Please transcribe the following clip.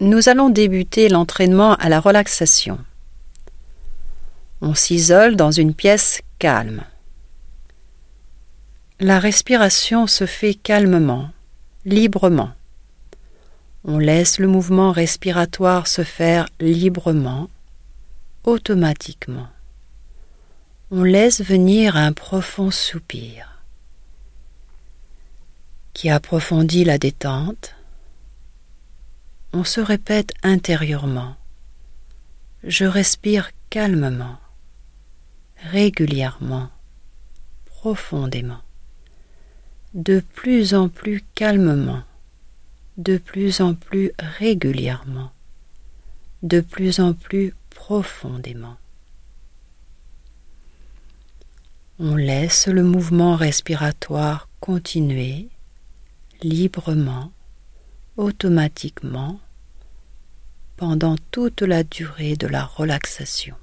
Nous allons débuter l'entraînement à la relaxation. On s'isole dans une pièce calme. La respiration se fait calmement, librement. On laisse le mouvement respiratoire se faire librement, automatiquement. On laisse venir un profond soupir qui approfondit la détente. On se répète intérieurement « Je respire calmement, régulièrement, profondément, de plus en plus calmement, de plus en plus régulièrement, de plus en plus profondément. » On laisse le mouvement respiratoire continuer librement, automatiquement, pendant toute la durée de la relaxation.